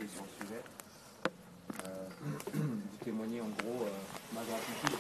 écrit sur le sujet. Vous témoignez en gros ma gratitude.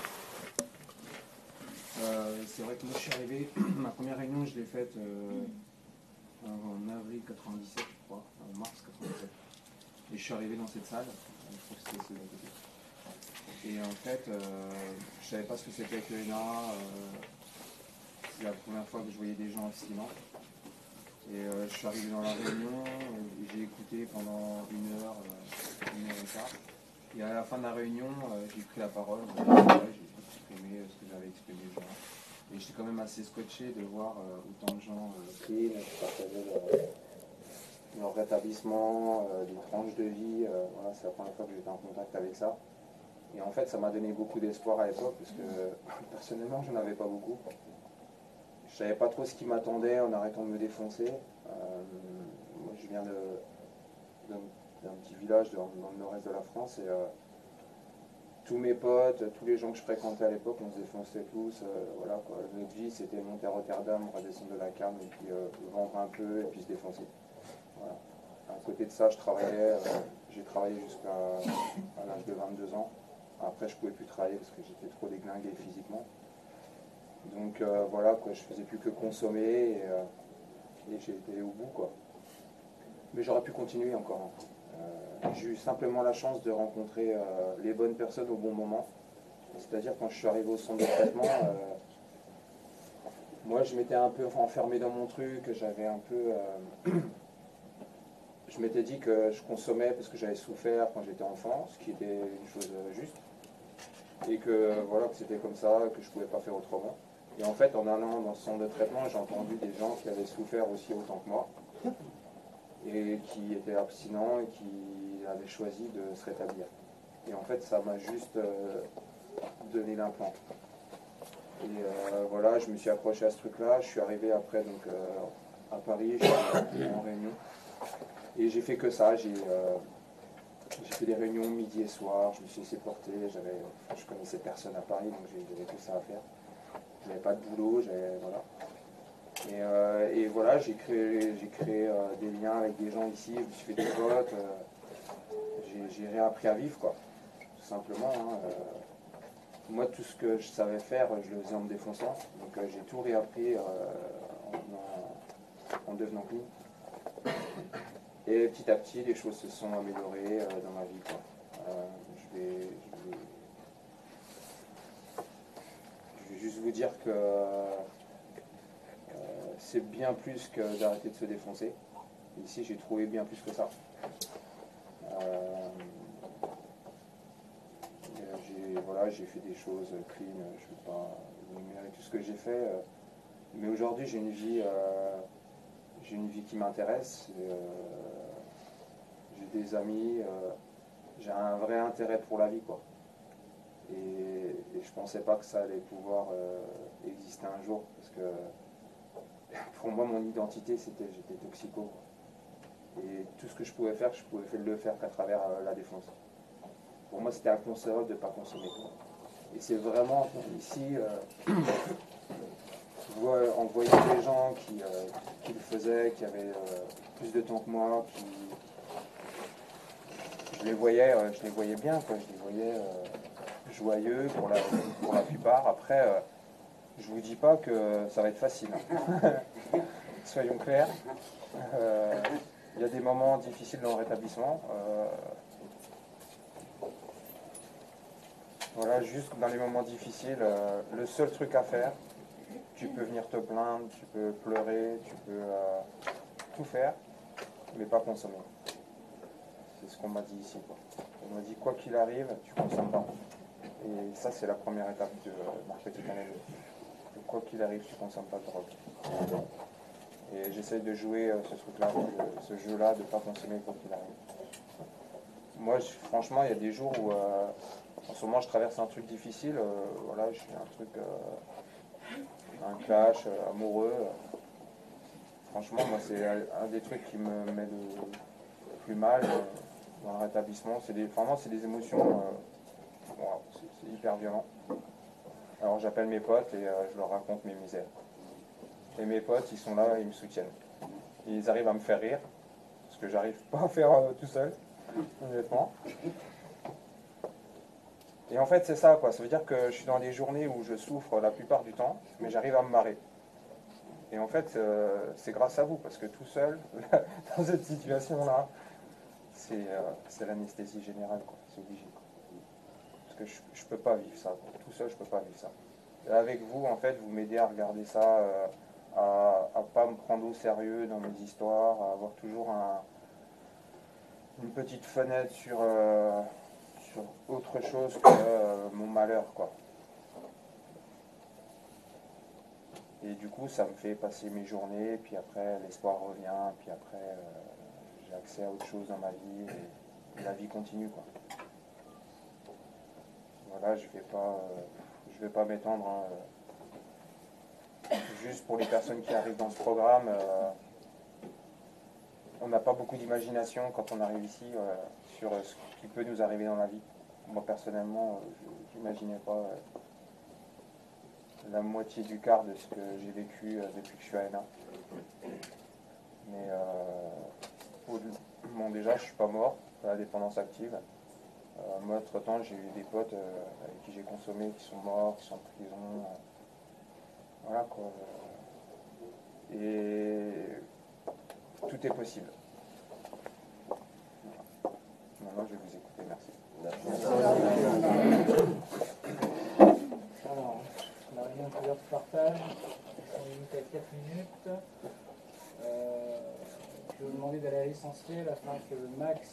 C'est vrai que moi je suis arrivé, ma première réunion je l'ai faite en avril 97, je crois, en mars 97. Et je suis arrivé dans cette salle, je crois que c'était ce côté. Et en fait, je savais pas ce que c'était que l'ENA. C'est la première fois que je voyais des gens assinants. Et je suis arrivé dans la réunion, j'ai écouté pendant une heure et quart. Et à la fin de la réunion, j'ai pris la parole, j'ai exprimé ce que j'avais exprimé déjà. Et j'étais quand même assez scotché de voir autant de gens qui partageaient leur rétablissement, des tranches de vie. Voilà, c'est la première fois que j'étais en contact avec ça. Et en fait, ça m'a donné beaucoup d'espoir à l'époque, parce que personnellement, je n'en avais pas beaucoup. Je savais pas trop ce qui m'attendait en arrêtant de me défoncer. Moi, je viens d'un petit village dans le nord-est de la France, et tous mes potes, tous les gens que je fréquentais à l'époque, on se défonçait tous. Voilà, quoi. Notre vie, c'était monter à Rotterdam, redescendre de la cam, et puis vendre un peu, et puis se défoncer. Voilà. À côté de ça, je travaillais, j'ai travaillé jusqu'à l'âge de 22 ans. Après, je ne pouvais plus travailler parce que j'étais trop déglingué physiquement. Donc voilà, quoi, je faisais plus que consommer, et j'ai été au bout, quoi. Mais j'aurais pu continuer encore. J'ai eu simplement la chance de rencontrer les bonnes personnes au bon moment. C'est-à-dire, quand je suis arrivé au centre de traitement, moi je m'étais un peu enfermé dans mon truc, j'avais un peu... je m'étais dit que je consommais parce que j'avais souffert quand j'étais enfant, ce qui était une chose juste. Et que voilà, que c'était comme ça, que je ne pouvais pas faire autrement. Et en fait, en allant dans ce centre de traitement, j'ai entendu des gens qui avaient souffert aussi autant que moi, et qui étaient abstinents et qui avaient choisi de se rétablir. Et en fait, ça m'a juste donné l'implant. Et voilà, je me suis accroché à ce truc-là. Je suis arrivé après donc, à Paris, je suis en réunion. Et j'ai fait que ça. J'ai fait des réunions midi et soir, je me suis laissé porter. Je connaissais personne à Paris, donc j'avais que ça à faire. Je n'avais pas de boulot, voilà. Et voilà, j'ai créé des liens avec des gens ici, je me suis fait des potes, j'ai réappris à vivre, quoi, tout simplement. Hein. Moi, tout ce que je savais faire, je le faisais en me défonçant, donc j'ai tout réappris en devenant clean. Et petit à petit, les choses se sont améliorées dans ma vie, quoi. Je vais juste vous dire que c'est bien plus que d'arrêter de se défoncer. Ici, j'ai trouvé bien plus que ça. Voilà, j'ai fait des choses clean, je ne vais pas énumérer tout ce que j'ai fait. Mais aujourd'hui, j'ai une vie qui m'intéresse. J'ai des amis, j'ai un vrai intérêt pour la vie, quoi. Et je ne pensais pas que ça allait pouvoir exister un jour, parce que pour moi, mon identité, j'étais toxico, quoi. Et tout ce que je pouvais faire, je pouvais le faire qu'à travers la défense. Pour moi, c'était inconcevable de ne pas consommer. Et c'est vraiment ici, en voyant des gens qui le faisaient, qui avaient plus de temps que moi, je les voyais bien, quoi. Je les voyais joyeux pour la plupart. Après, je vous dis pas que ça va être facile. Soyons clairs. Il y a des moments difficiles dans le rétablissement. Voilà, juste dans les moments difficiles, le seul truc à faire, tu peux venir te plaindre, tu peux pleurer, tu peux tout faire, mais pas consommer. C'est ce qu'on m'a dit ici, quoi. On m'a dit, quoi qu'il arrive, tu consommes pas. Et ça, c'est la première étape de marketing analyse. Quoi qu'il arrive, tu consommes pas de drogue. Et j'essaye de jouer ce truc-là, ce jeu-là, de ne pas consommer quoi qu'il arrive. Moi, franchement, il y a des jours où, en ce moment, je traverse un truc difficile. Voilà, je fais un truc, un clash amoureux. Franchement, moi, c'est un des trucs qui me met le plus mal dans le rétablissement. Vraiment, c'est des émotions. Wow, c'est hyper violent. Alors, j'appelle mes potes et je leur raconte mes misères. Et mes potes, ils sont là, ils me soutiennent. Ils arrivent à me faire rire, ce que j'arrive pas à faire tout seul. honnêtement. Et en fait, c'est ça, quoi. Ça veut dire que je suis dans des journées où je souffre la plupart du temps, mais j'arrive à me marrer. Et en fait, c'est grâce à vous, parce que tout seul, dans cette situation-là, c'est l'anesthésie générale, quoi. C'est obligé, quoi. Parce que je peux pas vivre ça, quoi. Tout seul, je peux pas vivre ça. Et avec vous, en fait, vous m'aidez à regarder ça, à pas me prendre au sérieux dans mes histoires, à avoir toujours une petite fenêtre sur autre chose que mon malheur, quoi. Et du coup, ça me fait passer mes journées, puis après, l'espoir revient, puis après, j'ai accès à autre chose dans ma vie, et la vie continue, quoi. Voilà, je vais pas m'étendre, hein, juste pour les personnes qui arrivent dans ce programme. On n'a pas beaucoup d'imagination quand on arrive ici sur ce qui peut nous arriver dans la vie. Moi, personnellement, je n'imaginais pas la moitié du quart de ce que j'ai vécu depuis que je suis à ENA. Mais bon, déjà, je suis pas mort de la dépendance active. Moi, entre-temps, j'ai eu des potes avec qui j'ai consommé qui sont morts, qui sont en prison. Voilà, quoi. Et tout est possible. Maintenant, je vais vous écouter. Merci. Alors, la réunion de plusieurs partage. On est limité à 4 minutes. Je vais vous demander d'aller à l'essentiel afin que le max